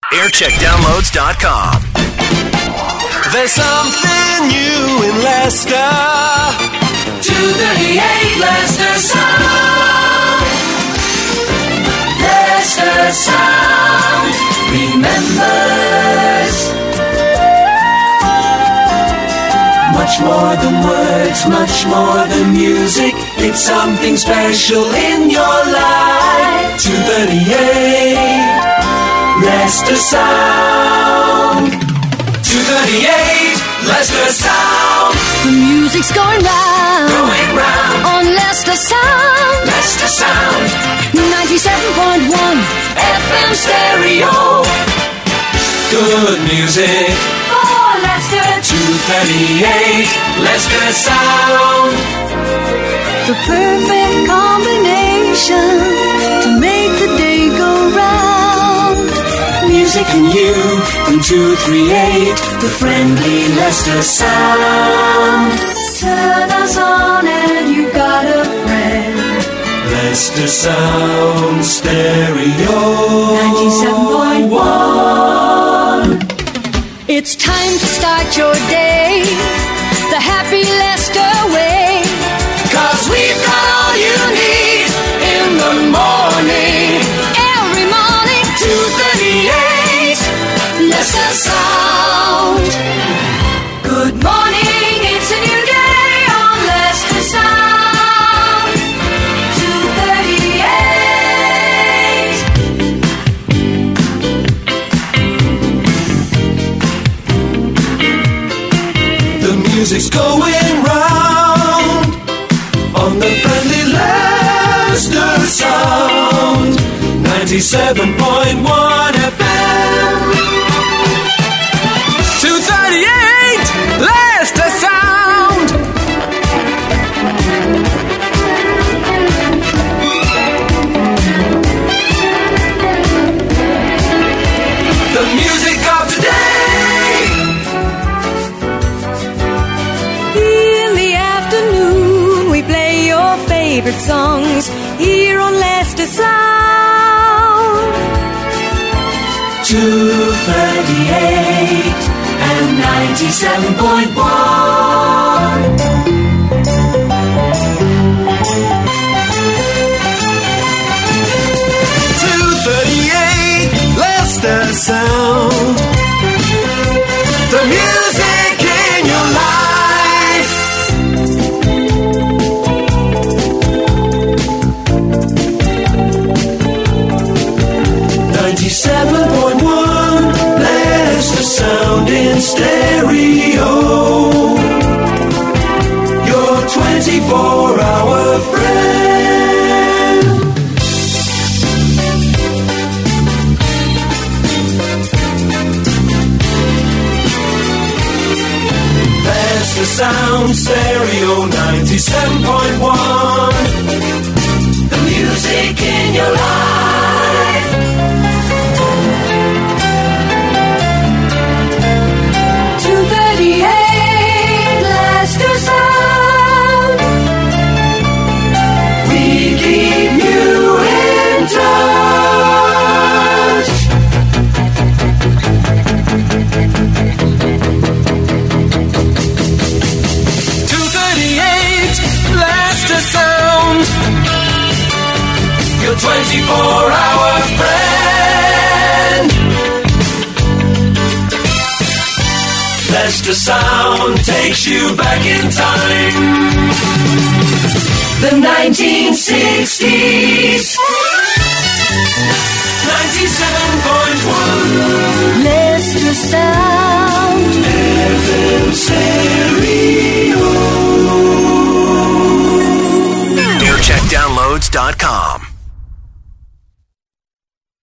aircheckdownloads.com. There's something new in Leicester. 238 Leicester Sound. Leicester Sound remembers. Much more than words, much more than music. It's something special in your life. 238 Leicester Sound. 238 Leicester Sound. The music's going round on Leicester Sound. Leicester Sound. 97.1 FM stereo. Good music for Leicester. 238 Leicester Sound. The perfect combination to make the day go round. Music and you from 238, the friendly Leicester Sound. Turn us on and you've got a friend. Leicester Sound stereo. 97.1. It's time to start your day the happy Leicester way. 'Cause we've got all you need in the morning. Every morning, 238 Leicester Sound. good morning, it's a new day on Leicester Sound. 238. The music's going round on the friendly Leicester Sound. 97.1 FM. 238 Leicester Sound. The music of today. In the afternoon, we play your favorite songs here on Leicester Sound. 238 and 97.1. Leicester Sound. The music in your life. 97.1 Leicester Sound in stereo. Your 24-hour friend. Leicester Sound stereo 97.1. The music in your life. 238 Leicester Sound. We keep you in touch. Leicester Sound, your 24-hour friend. Leicester Sound takes you back in time. The 1960s. 97.1 Leicester Sound. FM stereo. aircheckdownloads.com.